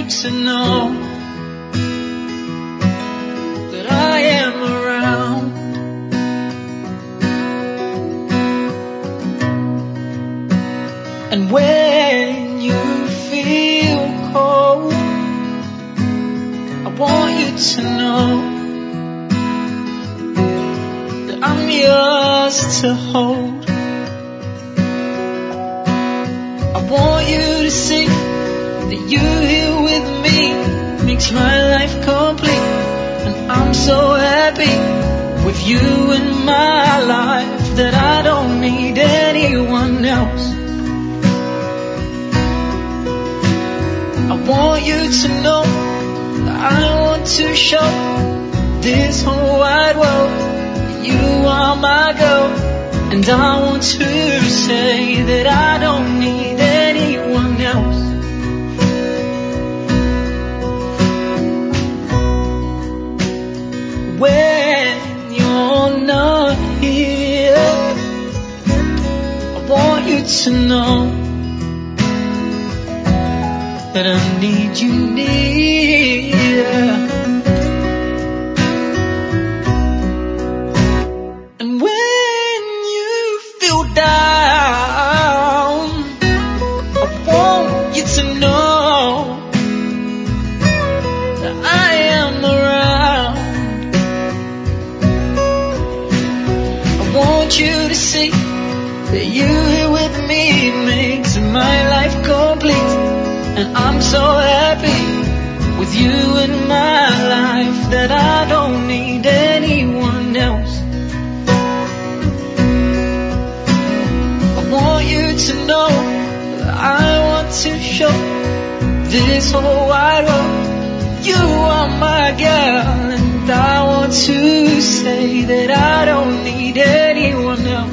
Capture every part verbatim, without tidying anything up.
to know that I am around. And when you feel cold, I want you to know that I'm yours to hold. I want you to see that you here with me makes my life complete. And I'm so happy with you in my life that I don't need anyone else. I want you to know that I want to show this whole wide world that you are my girl. And I want to say that I don't need anyone else. When you're not here, I want you to know that I need you near. And when you feel down, I want you to know that I am around. I want you to see that you here with me makes my life complete. And I'm so happy with you in my life that I don't need anyone else. I want you to know that I want to show this whole wide world you are my girl. And I want to say that I don't need anyone else.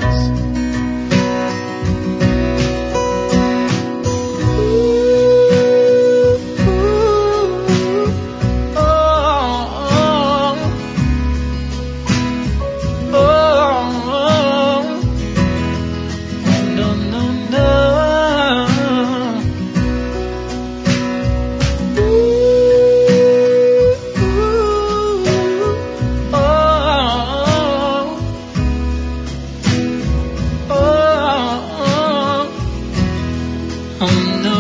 Oh no.